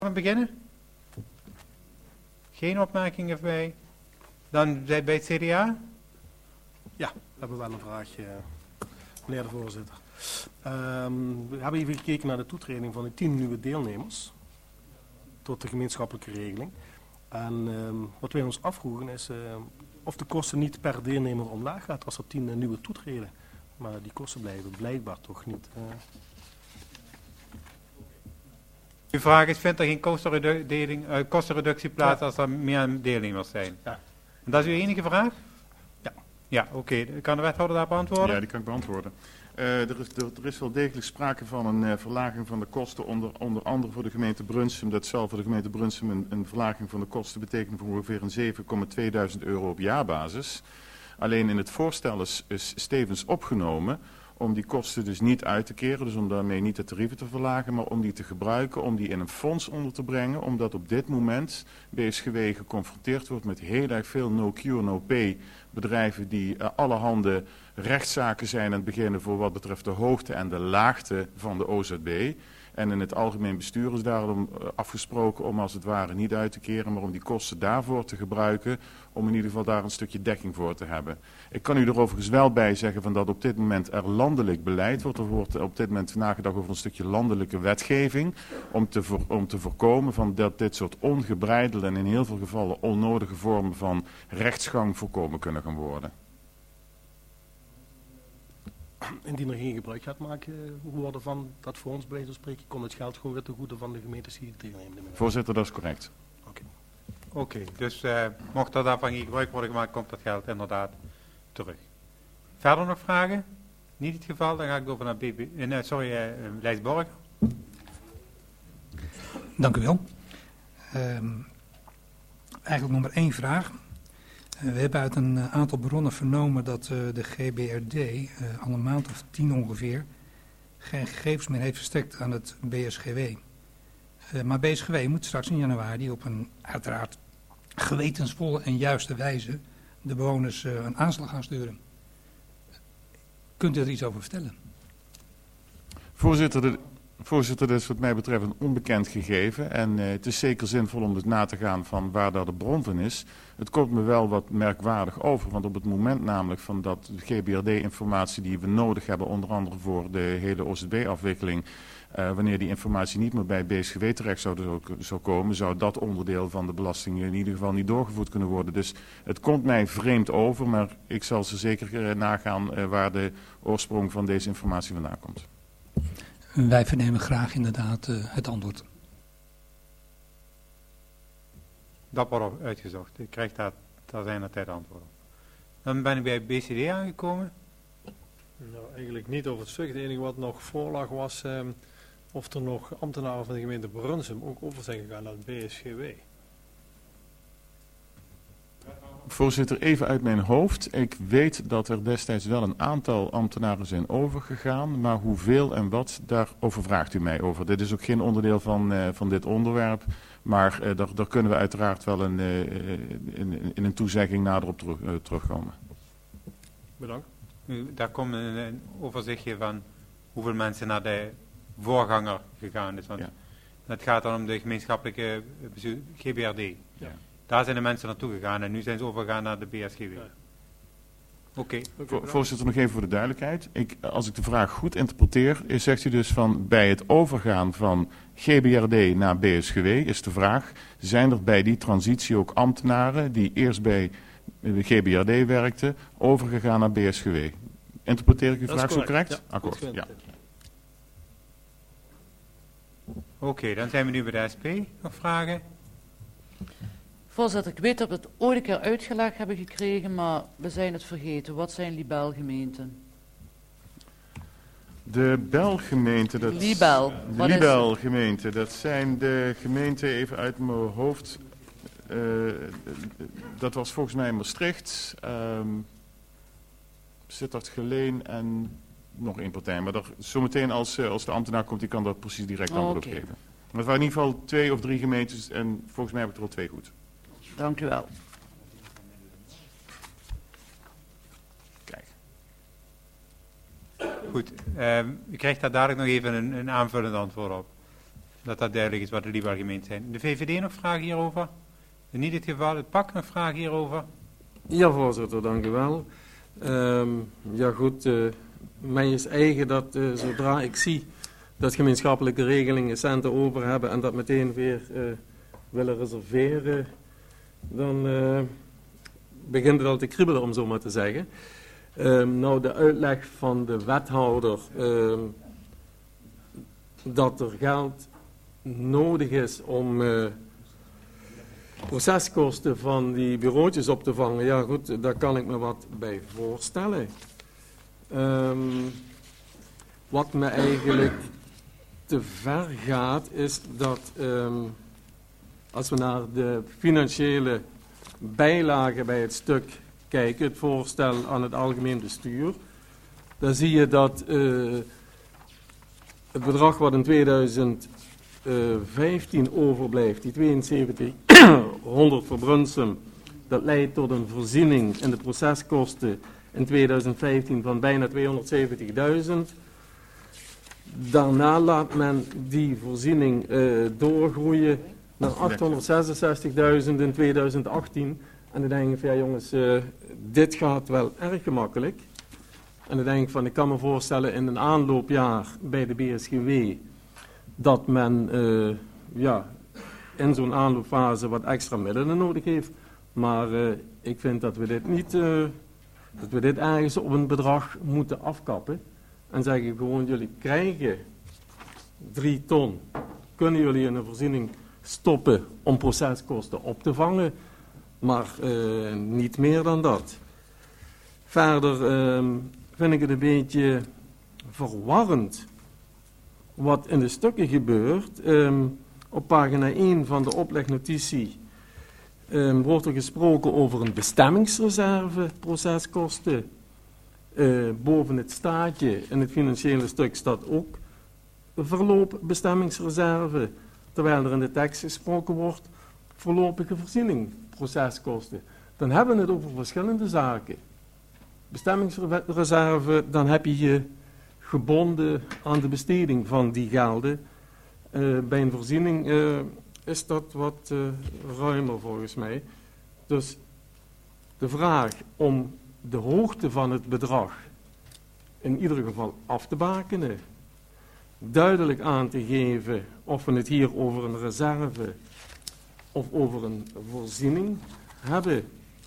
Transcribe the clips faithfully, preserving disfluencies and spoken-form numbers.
We beginnen? Geen opmerkingen bij? Dan bij het C D A? Ja, we hebben wel een vraagje, meneer de voorzitter. Um, we hebben even gekeken naar de toetreding van de tien nieuwe deelnemers tot de gemeenschappelijke regeling. En um, wat wij ons afvroegen is uh, of de kosten niet per deelnemer omlaag gaat als er tien uh, nieuwe toetreden. Maar die kosten blijven blijkbaar toch niet. Uh... Uw vraag is, vindt er geen kostenredu- uh, kostenreductie plaats ja. als er meer deelnemers zijn? Ja. En dat is uw enige vraag? Ja. Ja, oké. Okay. Kan de wethouder daarop antwoorden? Ja, die kan ik beantwoorden. Uh, er, is, er, er is wel degelijk sprake van een uh, verlaging van de kosten, onder, onder andere voor de gemeente Brunsum. Dat zal voor de gemeente Brunsum een, een verlaging van de kosten betekenen van ongeveer een zeven komma tweeduizend euro op jaarbasis. Alleen in het voorstel is, is stevens opgenomen om die kosten dus niet uit te keren, dus om daarmee niet de tarieven te verlagen, maar om die te gebruiken, om die in een fonds onder te brengen, omdat op dit moment B S G W geconfronteerd wordt met heel erg veel no-cure, no-pay bedrijven die uh, allerhande rechtszaken zijn aan het beginnen voor wat betreft de hoogte en de laagte van de O Z B. En in het algemeen bestuur is daarom afgesproken om als het ware niet uit te keren, maar om die kosten daarvoor te gebruiken, om in ieder geval daar een stukje dekking voor te hebben. Ik kan u er overigens wel bij zeggen van dat op dit moment er landelijk beleid wordt. Er wordt op dit moment nagedacht over een stukje landelijke wetgeving, om te, voor, om te voorkomen van dat dit soort ongebreidelde en in heel veel gevallen onnodige vormen van rechtsgang voorkomen kunnen gaan worden. Indien er geen gebruik gaat maken worden van dat fonds, bij wijze van spreken, komt het geld gewoon weer ten goede van de gemeentes die het deelnemen. Voorzitter, dat is correct. Oké. Oké, okay, dus uh, mocht er daarvan geen gebruik worden gemaakt, komt dat geld inderdaad terug. Verder nog vragen? Niet het geval, dan ga ik over naar B B, uh, sorry, uh, Lijs Borger. Dank u wel. Um, eigenlijk nog maar één vraag. We hebben uit een aantal bronnen vernomen dat uh, de G B R D uh, al een maand of tien ongeveer geen gegevens meer heeft verstrekt aan het B S G W. Uh, maar B S G W moet straks in januari op een uiteraard gewetensvolle en juiste wijze de bewoners uh, een aanslag gaan sturen. Kunt u er iets over vertellen? Voorzitter, de... Voorzitter, dat is wat mij betreft een onbekend gegeven en uh, het is zeker zinvol om dus na te gaan van waar daar de bron van is. Het komt me wel wat merkwaardig over, want op het moment namelijk van dat de G B R D-informatie die we nodig hebben, onder andere voor de hele O Z B-afwikkeling, uh, wanneer die informatie niet meer bij B S G W terecht zou, zou komen, zou dat onderdeel van de belasting in ieder geval niet doorgevoerd kunnen worden. Dus het komt mij vreemd over, maar ik zal ze zeker uh, nagaan uh, waar de oorsprong van deze informatie vandaan komt. Wij vernemen graag inderdaad uh, het antwoord. Dat wordt uitgezocht. Ik krijg daar, daar zijn er tijd antwoorden. Dan ben ik bij B C D aangekomen. Nou, eigenlijk niet over het stuk. Het enige wat nog voorlag was um, of er nog ambtenaren van de gemeente Brunsum ook over zijn gegaan naar het B S G W. Voorzitter, even uit mijn hoofd. Ik weet dat er destijds wel een aantal ambtenaren zijn overgegaan, maar hoeveel en wat, daarover vraagt u mij over. Dit is ook geen onderdeel van, uh, van dit onderwerp, maar uh, daar, daar kunnen we uiteraard wel een, uh, in, in een toezegging nader op terug, uh, terugkomen. Bedankt. U, daar komt een, een overzichtje van hoeveel mensen naar de voorganger gegaan is. Want ja. Het gaat dan om de gemeenschappelijke G B R D. Ja. Daar zijn de mensen naartoe gegaan en nu zijn ze overgegaan naar de B S G W. Ja. Oké. Okay. Voorzitter, nog even voor de duidelijkheid. Ik, als ik de vraag goed interpreteer, is, zegt u dus van bij het overgaan van G B R D naar B S G W is de vraag, zijn er bij die transitie ook ambtenaren die eerst bij de G B R D werkten, overgegaan naar B S G W? Interpreteer ik uw vraag zo correct? Ja, akkoord. Ja. Oké, okay, dan zijn we nu bij de S P. Nog vragen? Voorzitter, ik weet dat we het ooit een keer uitgelegd hebben gekregen, maar we zijn het vergeten. Wat zijn libelgemeenten? De Belgemeenten, dat Libel. De Libelgemeenten, dat zijn de gemeenten, even uit mijn hoofd, uh, dat was volgens mij Maastricht, um, Sittard-Geleen en nog één partij. Maar dat, zometeen als, als de ambtenaar komt, die kan dat precies direct antwoord op geven. Maar het waren in ieder geval twee of drie gemeentes en volgens mij heb ik er al twee goed. Dank u wel. Kijk. Goed, uh, u krijgt daar dadelijk nog even een, een aanvullend antwoord op. Dat dat duidelijk is wat de libelgemeenten zijn. De V V D nog vragen hierover? In niet het geval, het P A C nog vragen hierover? Ja, voorzitter, dank u wel. Um, ja goed, uh, mij is eigen dat uh, zodra ik zie dat gemeenschappelijke regelingen centen over hebben en dat meteen weer uh, willen reserveren, dan uh, begint het al te kriebelen, om zo maar te zeggen. Um, nou, de uitleg van de wethouder um, dat er geld nodig is om uh, proceskosten van die bureautjes op te vangen, ja goed, daar kan ik me wat bij voorstellen. Um, wat me eigenlijk te ver gaat, is dat um, als we naar de financiële bijlage bij het stuk kijken, het voorstel aan het algemeen bestuur, dan zie je dat uh, het bedrag wat in tweeduizend vijftien overblijft, die tweeënzeventighonderd voor Brunsum, dat leidt tot een voorziening in de proceskosten in tweeduizend vijftien van bijna tweehonderdzeventigduizend. Daarna laat men die voorziening uh, doorgroeien naar achthonderdzesenzestigduizend in tweeduizend achttien. En dan denk ik van ja jongens, uh, dit gaat wel erg gemakkelijk. En dan denk ik van ik kan me voorstellen in een aanloopjaar bij de B S G W dat men uh, ja, in zo'n aanloopfase wat extra middelen nodig heeft. Maar uh, ik vind dat we dit niet, uh, dat we dit ergens op een bedrag moeten afkappen. En zeggen gewoon, jullie krijgen drie ton. Kunnen jullie in een voorziening stoppen om proceskosten op te vangen. Maar uh, niet meer dan dat. Verder uh, vind ik het een beetje verwarrend wat in de stukken gebeurt. Um, op pagina één van de oplegnotitie um, wordt er gesproken over een bestemmingsreserve proceskosten. Uh, boven het staatje in het financiële stuk staat ook verloop bestemmingsreserve. Terwijl er in de tekst gesproken wordt voorlopige voorziening proceskosten. Dan hebben we het over verschillende zaken. Bestemmingsreserve, dan heb je je gebonden aan de besteding van die gelden. Uh, bij een voorziening uh, is dat wat uh, ruimer volgens mij. Dus de vraag om de hoogte van het bedrag in ieder geval af te bakenen, duidelijk aan te geven of we het hier over een reserve of over een voorziening hebben.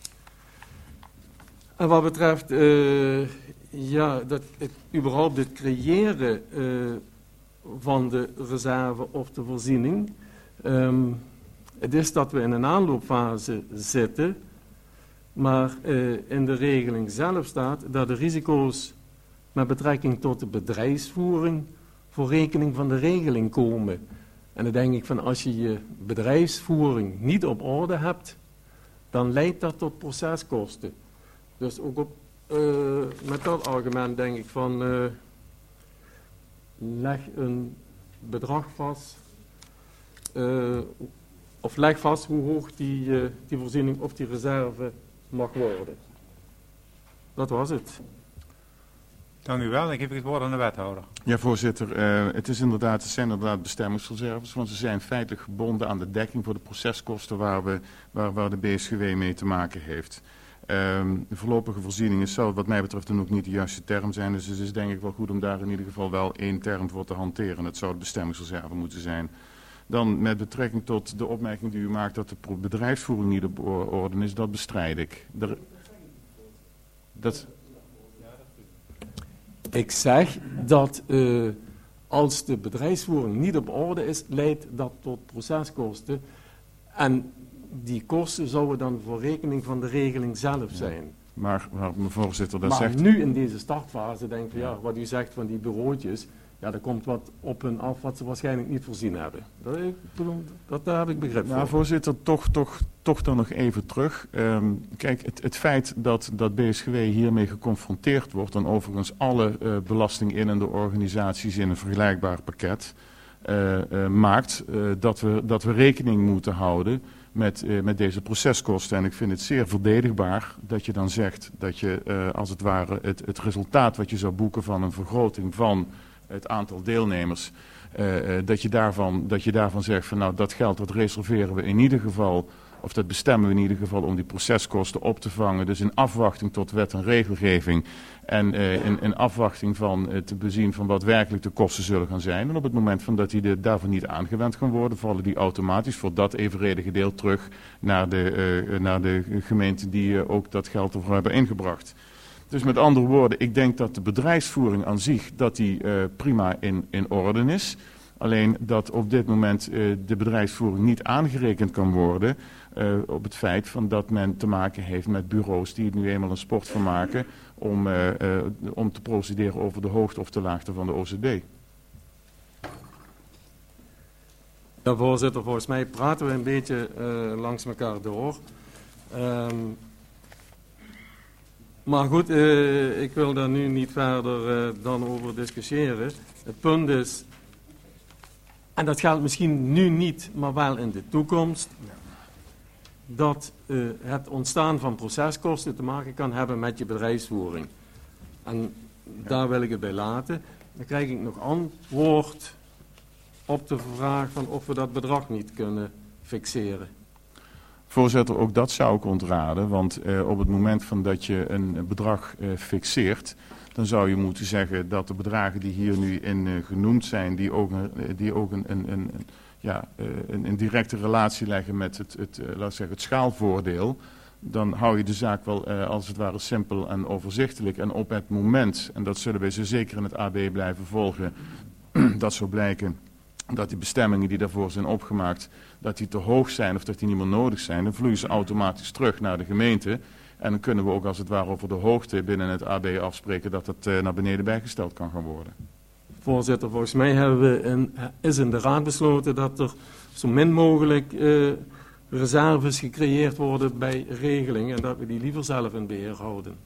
En wat betreft uh, ja, dat het, überhaupt het creëren uh, van de reserve of de voorziening. Um, het is dat we in een aanloopfase zitten, maar uh, in de regeling zelf staat dat de risico's met betrekking tot de bedrijfsvoering voor rekening van de regeling komen. En dan denk ik van als je je bedrijfsvoering niet op orde hebt, dan leidt dat tot proceskosten. Dus ook op, uh, met dat argument denk ik van uh, leg een bedrag vast, uh, of leg vast hoe hoog die, uh, die voorziening of die reserve mag worden. Dat was het. Dank u wel. Dan geef ik het woord aan de wethouder. Ja, voorzitter. Uh, het, is inderdaad, het zijn inderdaad bestemmingsreserves, want ze zijn feitelijk gebonden aan de dekking voor de proceskosten waar, we, waar, waar de B S G W mee te maken heeft. Um, de voorlopige voorzieningen zou wat mij betreft dan ook niet de juiste term zijn. Dus het is denk ik wel goed om daar in ieder geval wel één term voor te hanteren. Het zou de bestemmingsreserve moeten zijn. Dan met betrekking tot de opmerking die u maakt dat de bedrijfsvoering niet op orde is, dat bestrijd ik. Er, dat... Ik zeg dat uh, als de bedrijfsvoering niet op orde is, leidt dat tot proceskosten. En die kosten zouden dan voor rekening van de regeling zelf zijn. Ja. Maar, maar voorzitter, dat maar zegt... nu in deze startfase denk ik, ja. ja, wat u zegt van die bureautjes, ja, er komt wat op hun af wat ze waarschijnlijk niet voorzien hebben. Dat, ik bedoel, dat daar heb ik begrip nou, voor. Voorzitter, toch, toch, toch dan nog even terug. Um, kijk, het, het feit dat, dat B S G W hiermee geconfronteerd wordt, en overigens alle uh, belastinginnende organisaties in een vergelijkbaar pakket, uh, uh, maakt uh, dat, we, dat we rekening moeten houden met, uh, met deze proceskosten. En ik vind het zeer verdedigbaar dat je dan zegt dat je uh, als het ware het, het resultaat wat je zou boeken van een vergroting van het aantal deelnemers uh, dat, je daarvan, dat je daarvan zegt van nou dat geld dat reserveren we in ieder geval, of dat bestemmen we in ieder geval om die proceskosten op te vangen. Dus in afwachting tot wet en regelgeving en uh, in, in afwachting van het uh, bezien van wat werkelijk de kosten zullen gaan zijn. En op het moment van dat die de, daarvoor niet aangewend gaan worden, vallen die automatisch voor dat evenredige deel terug naar de, uh, naar de gemeenten die uh, ook dat geld ervoor hebben ingebracht. Dus met andere woorden, ik denk dat de bedrijfsvoering aan zich dat die, uh, prima in, in orde is. Alleen dat op dit moment uh, de bedrijfsvoering niet aangerekend kan worden uh, op het feit van dat men te maken heeft met bureaus die het nu eenmaal een sport van maken om, uh, uh, om te procederen over de hoogte of de laagte van de O C D. Ja, voorzitter, volgens mij praten we een beetje uh, langs elkaar door. Um, maar goed, uh, ik wil daar nu niet verder uh, dan over discussiëren. Het punt is, en dat geldt misschien nu niet, maar wel in de toekomst, dat uh, het ontstaan van proceskosten te maken kan hebben met je bedrijfsvoering. En daar wil ik het bij laten. Dan krijg ik nog antwoord op de vraag van of we dat bedrag niet kunnen fixeren. Voorzitter, ook dat zou ik ontraden, want uh, op het moment van dat je een bedrag uh, fixeert, dan zou je moeten zeggen dat de bedragen die hier nu in uh, genoemd zijn, die ook, een, die ook een, een, een, ja, uh, een, een directe relatie leggen met het, het, uh, laat zeggen, het schaalvoordeel, dan hou je de zaak wel uh, als het ware simpel en overzichtelijk. En op het moment, en dat zullen wij zo zeker in het A B blijven volgen, dat zou blijken dat die bestemmingen die daarvoor zijn opgemaakt, dat die te hoog zijn of dat die niet meer nodig zijn, dan vloeien ze automatisch terug naar de gemeente. En dan kunnen we ook als het ware over de hoogte binnen het A B afspreken dat het uh, naar beneden bijgesteld kan gaan worden. Voorzitter, volgens mij hebben we in, is in de raad besloten dat er zo min mogelijk uh, reserves gecreëerd worden bij regeling en dat we die liever zelf in beheer houden.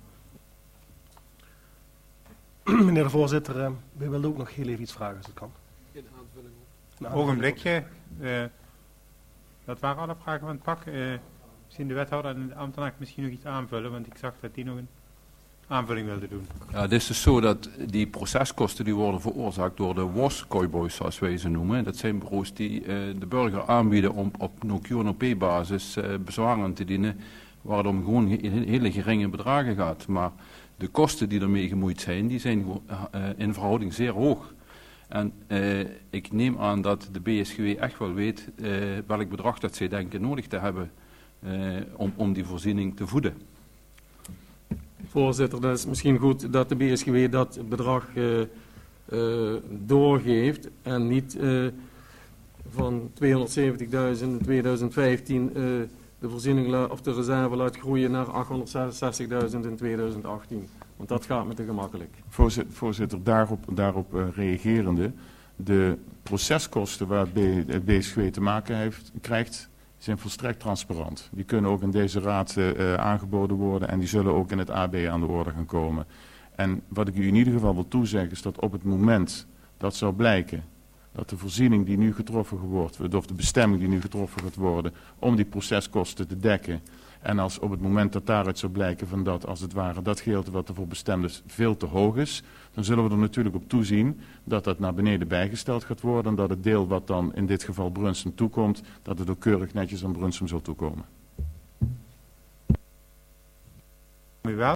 Meneer de voorzitter, uh, we wilden ook nog heel even iets vragen als het kan. Een ogenblikje. Uh, dat waren alle vragen van het pak. Uh, misschien de wethouder en de ambtenaar misschien nog iets aanvullen, want ik zag dat die nog een aanvulling wilde doen. Ja, het is dus zo dat die proceskosten die worden veroorzaakt door de W O S-cowboys, zoals wij ze noemen. Dat zijn bureaus die uh, de burger aanbieden om op no-Q en no-pay-basis uh, bezwaren te dienen, waar het om gewoon in hele geringe bedragen gaat. Maar de kosten die ermee gemoeid zijn, die zijn uh, in verhouding zeer hoog. En uh, ik neem aan dat de B S G W echt wel weet uh, welk bedrag dat zij denken nodig te hebben uh, om, om die voorziening te voeden. Voorzitter, dat is misschien goed dat de B S G W dat bedrag uh, uh, doorgeeft en niet uh, van tweehonderdzeventigduizend in tweeduizend vijftien uh, de voorziening of de reserve laat groeien naar achthonderdzesenzestigduizend in tweeduizend achttien. Want dat gaat me te gemakkelijk. Voorzitter, voorzitter daarop, daarop uh, reagerende, de proceskosten waar het B S G W te maken heeft, krijgt, zijn volstrekt transparant. Die kunnen ook in deze raad uh, aangeboden worden en die zullen ook in het A B aan de orde gaan komen. En wat ik u in ieder geval wil toezeggen is dat op het moment dat zou blijken dat de voorziening die nu getroffen wordt, of de bestemming die nu getroffen gaat worden, om die proceskosten te dekken, en als op het moment dat daaruit zou blijken van dat, als het ware, dat gedeelte wat ervoor bestemd is, veel te hoog is, dan zullen we er natuurlijk op toezien dat dat naar beneden bijgesteld gaat worden en dat het deel wat dan in dit geval Brunsum toekomt, dat het ook keurig netjes aan Brunsum zal toekomen. U wel?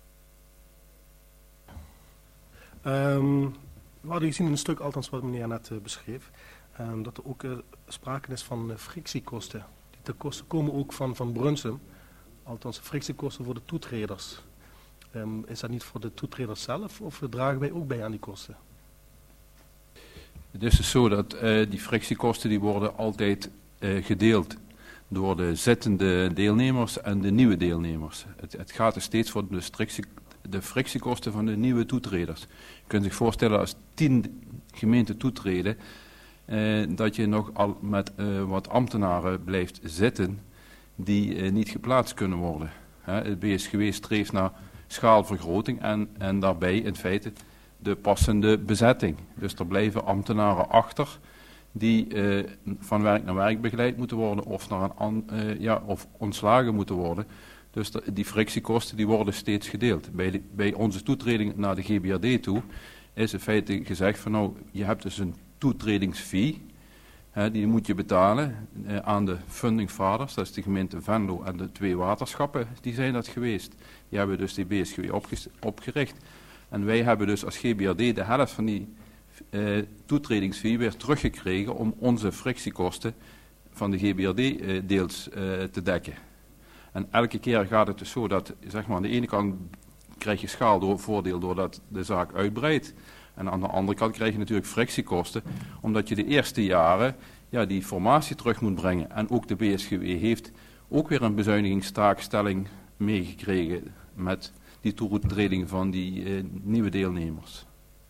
Um, we hadden gezien in een stuk, althans wat meneer net uh, beschreef, um, dat er ook uh, sprake is van uh, frictiekosten. De kosten komen ook van, van Brunsum, althans frictiekosten voor de toetreders. Um, is dat niet voor de toetreders zelf of dragen wij ook bij aan die kosten? Het is dus zo dat uh, die frictiekosten die worden altijd uh, gedeeld door de zittende deelnemers en de nieuwe deelnemers. Het, het gaat er steeds voor de, strictie, de frictiekosten van de nieuwe toetreders. Je kunt zich voorstellen als tien gemeenten toetreden, Uh, dat je nog al met uh, wat ambtenaren blijft zitten die uh, niet geplaatst kunnen worden. He, het B S G W streeft naar schaalvergroting en, en daarbij in feite de passende bezetting. Dus er blijven ambtenaren achter die uh, van werk naar werk begeleid moeten worden of, naar een an, uh, ja, of ontslagen moeten worden. Dus de, die frictiekosten die worden steeds gedeeld. Bij, de, bij onze toetreding naar de G B R D toe is in feite gezegd van nou, je hebt dus een toetredingsfee. Hè, die moet je betalen uh, aan de funding fathers, dat is de gemeente Venlo en de twee waterschappen, die zijn dat geweest. Die hebben dus die B S G W opge- opgericht. En wij hebben dus als G B R D de helft van die uh, toetredingsfee weer teruggekregen om onze frictiekosten van de G B R D uh, deels uh, te dekken. En elke keer gaat het dus zo dat, zeg maar, aan de ene kant krijg je schaalvoordeel doordat de zaak uitbreidt. En aan de andere kant krijg je natuurlijk frictiekosten, omdat je de eerste jaren ja, die formatie terug moet brengen. En ook de B S G W heeft ook weer een bezuinigingstaakstelling meegekregen met die toetreding van die uh, nieuwe deelnemers.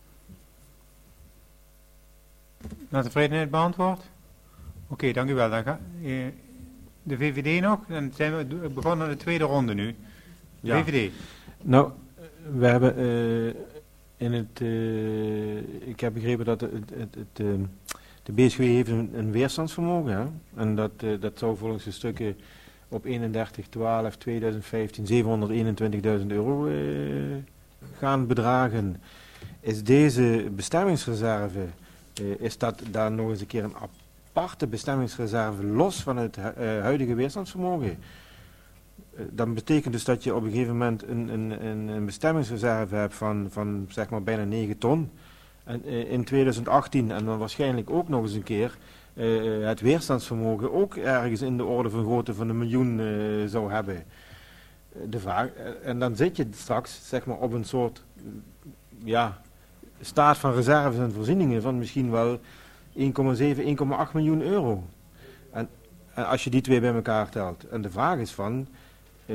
Naar tevredenheid beantwoord? Oké, okay, dank u wel. Dan ga, uh, de V V D nog, dan zijn we begonnen aan de tweede ronde nu. Ja. V V D. Nou, we hebben uh, in het, uh, ik heb begrepen dat het, het, het, het, uh, de B S G W heeft een, een weerstandsvermogen, hè? En dat, uh, dat zou volgens de stukken op eenendertig twaalf tweeduizend vijftien zevenhonderdeenentwintigduizend euro uh, gaan bedragen. Is deze bestemmingsreserve, uh, is dat daar nog eens een keer een aparte bestemmingsreserve los van het uh, huidige weerstandsvermogen? Uh, dat betekent dus dat je op een gegeven moment een, een, een, een bestemmingsreserve hebt van, van zeg maar bijna negen ton. En uh, in tweeduizend achttien en dan waarschijnlijk ook nog eens een keer Uh, het weerstandsvermogen ook ergens in de orde van grootte van een miljoen uh, zou hebben. Uh, de vraag, uh, en dan zit je straks zeg maar, op een soort uh, ja, staat van reserves en voorzieningen van misschien wel één komma zeven, één komma acht miljoen euro. En, en als je die twee bij elkaar telt. En de vraag is van uh,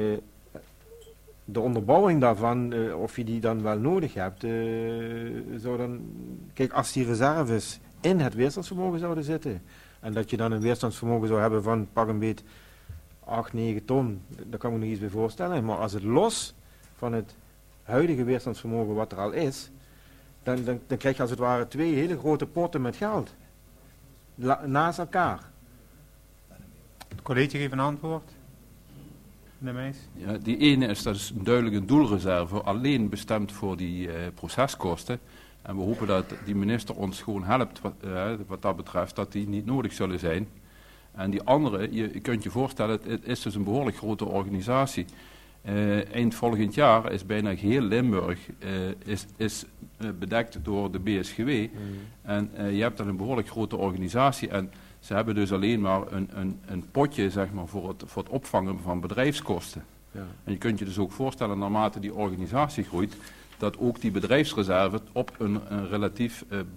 de onderbouwing daarvan, uh, of je die dan wel nodig hebt, uh, zou dan, kijk, als die reserves in het weerstandsvermogen zouden zitten. En dat je dan een weerstandsvermogen zou hebben van pak een beet acht, negen ton. Daar kan ik me nog iets bij voorstellen. Maar als het los van het huidige weerstandsvermogen wat er al is, dan, dan, dan krijg je als het ware twee hele grote potten met geld. La, naast elkaar. Het college geeft een antwoord. De meis. Ja, die ene is, dat is duidelijk een doelreserve, alleen bestemd voor die uh, proceskosten. En we hopen dat die minister ons gewoon helpt wat, uh, wat dat betreft, dat die niet nodig zullen zijn. En die andere, je, je kunt je voorstellen, het is dus een behoorlijk grote organisatie. Uh, eind volgend jaar is bijna geheel Limburg uh, is, is, uh, bedekt door de B S G W. Mm. En uh, je hebt dan een behoorlijk grote organisatie. En ze hebben dus alleen maar een, een, een potje zeg maar, voor, het, voor het opvangen van bedrijfskosten. Ja. En je kunt je dus ook voorstellen, naarmate die organisatie groeit, dat ook die bedrijfsreserve op een, een relatief uh,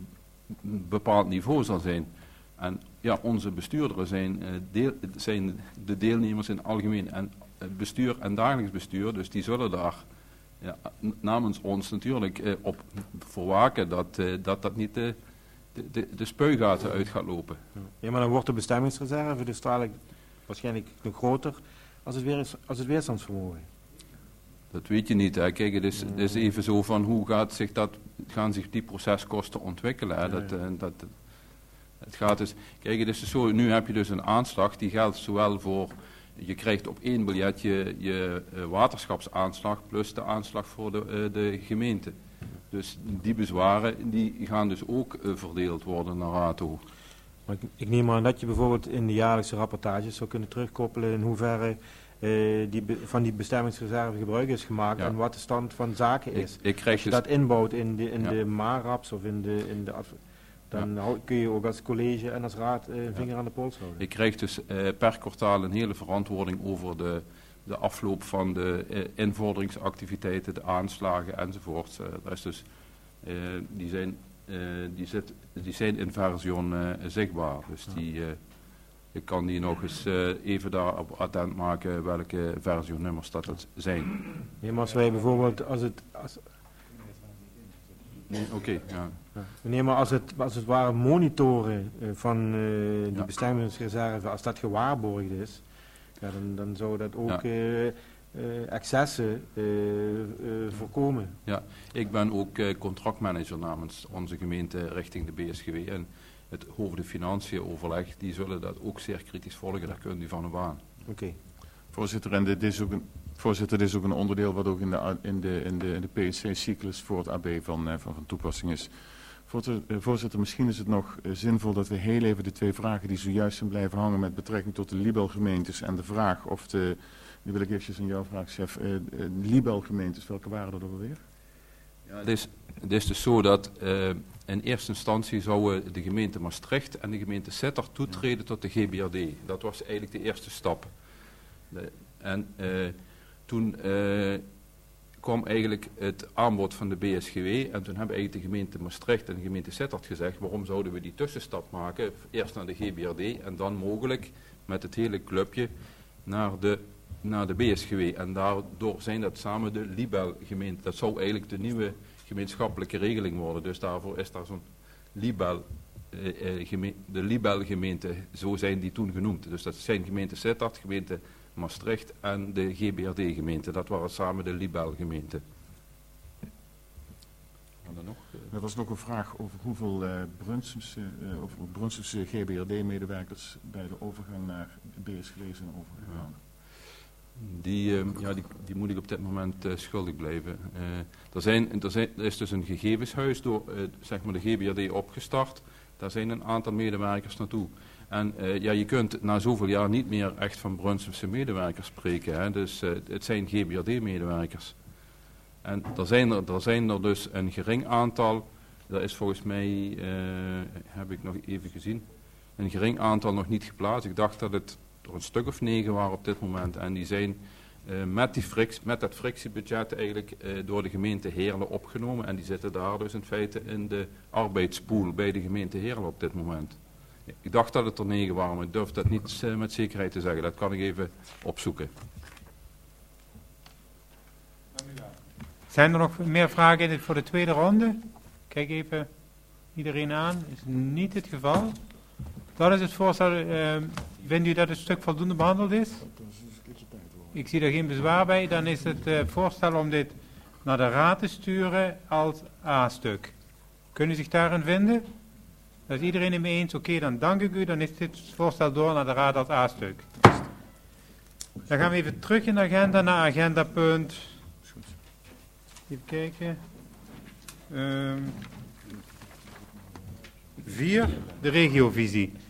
bepaald niveau zal zijn. En ja, onze bestuurderen zijn, uh, deel, zijn de deelnemers in het algemeen en uh, bestuur en dagelijks bestuur, dus die zullen daar ja, namens ons natuurlijk uh, op voorwaken dat, uh, dat dat niet de, de, de, de spuigaten uit gaat lopen. Ja, maar dan wordt de bestemmingsreserve dus dadelijk waarschijnlijk nog groter als het, weer, als het weerstandsvermogen. Dat weet je niet. Hè. Kijk, het is, het is even zo van hoe gaat zich dat, gaan zich die proceskosten ontwikkelen. Hè. Dat, uh, dat, het gaat dus, kijk, het is dus zo, nu heb je dus een aanslag, die geldt zowel voor, je krijgt op één biljet je, je uh, waterschapsaanslag plus de aanslag voor de, uh, de gemeente. Dus die bezwaren, die gaan dus ook uh, verdeeld worden naar RATO. Maar ik, ik neem aan dat je bijvoorbeeld in de jaarlijkse rapportages zou kunnen terugkoppelen in hoeverre Uh, die be, van die bestemmingsreserve gebruik is gemaakt ja. En wat de stand van zaken is. Ik, ik krijg Als je dus dat inbouwt in de, in ja. de MARAPs of in de, in de dan ja. kun je ook als college en als raad uh, een vinger ja. aan de pols houden. Ik krijg dus uh, per kwartaal een hele verantwoording over de, de afloop van de uh, invorderingsactiviteiten, de aanslagen enzovoort. Uh, dat is dus, uh, die, zijn, uh, die, zit, die zijn in Version uh, zichtbaar. Dus ja. die... Uh, Ik kan die nog eens uh, even daarop attent maken welke versienummers dat het zijn. Ja, maar als wij bijvoorbeeld, als het... Als... Oké, okay, ja. ja. Nee, maar als het, als het ware monitoren uh, van uh, die ja. bestemmingsreserve, als dat gewaarborgd is, ja, dan, dan zou dat ook ja. uh, uh, excessen uh, uh, voorkomen. Ja, ik ben ook uh, contractmanager namens onze gemeente richting de B S G W en het hoofd financiën overleg, die zullen dat ook zeer kritisch volgen, daar kunt u van een baan. Oké. Okay. Voorzitter, en dit is ook een, voorzitter, dit is ook een onderdeel wat ook in de, in de, in de, in de P S C-cyclus voor het A B van, uh, van, van toepassing is. Voorzitter, uh, voorzitter, misschien is het nog uh, zinvol dat we heel even de twee vragen die zojuist zijn blijven hangen met betrekking tot de Libel-gemeentes en de vraag of de, die wil ik eventjes aan jou vragen, chef, uh, uh, Libel-gemeentes, welke waren dat alweer? Ja, het, is, het is dus zo dat uh, in eerste instantie zouden de gemeente Maastricht en de gemeente Sittard toetreden tot de G B R D. Dat was eigenlijk de eerste stap. De, en uh, toen uh, kwam eigenlijk het aanbod van de B S G W en toen hebben eigenlijk de gemeente Maastricht en de gemeente Sittard gezegd, waarom zouden we die tussenstap maken, eerst naar de G B R D en dan mogelijk met het hele clubje naar de, naar de B S G W. En daardoor zijn dat samen de Libel-gemeente. Dat zou eigenlijk de nieuwe gemeenschappelijke regeling worden. Dus daarvoor is daar zo'n Libel, eh, eh, geme- de Libel-gemeente, zo zijn die toen genoemd. Dus dat zijn gemeente Sittard, gemeente Maastricht en de G B R D-gemeente. Dat waren samen de Libel-gemeenten. Nog? Er was nog een vraag over hoeveel uh, Brunsumse, uh, over Brunsumse G B R D-medewerkers bij de overgang naar B S G W zijn overgegaan. Die, uh, ja, die, die moet ik op dit moment uh, schuldig blijven. Uh, er, zijn, er, zijn, er is dus een gegevenshuis door uh, zeg maar de G B R D opgestart. Daar zijn een aantal medewerkers naartoe. En uh, ja, je kunt na zoveel jaar niet meer echt van Brunsumse medewerkers spreken. Hè? Dus uh, het zijn G B R D-medewerkers. En er zijn er, er zijn er dus een gering aantal, dat is volgens mij, uh, heb ik nog even gezien, een gering aantal nog niet geplaatst. Ik dacht dat het er een stuk of negen waren op dit moment. En die zijn uh, met, die friks, met dat frictiebudget eigenlijk uh, door de gemeente Heerlen opgenomen. En die zitten daar dus in feite in de arbeidspool bij de gemeente Heerlen op dit moment. Ik dacht dat het er negen waren, maar ik durf dat niet uh, met zekerheid te zeggen. Dat kan ik even opzoeken. Zijn er nog meer vragen voor de tweede ronde? Kijk even iedereen aan. Is niet het geval. Dat is het voorstel. Uh, vindt u dat het stuk voldoende behandeld is? Ik zie er geen bezwaar bij. Dan is het uh, voorstel om dit naar de raad te sturen als A-stuk. Kunnen u zich daarin vinden? Dat is iedereen het mee eens? Oké, okay, dan dank ik u. Dan is dit voorstel door naar de raad als A-stuk. Dan gaan we even terug in de agenda naar agenda punt... Even kijken. Um, vier, de regiovisie.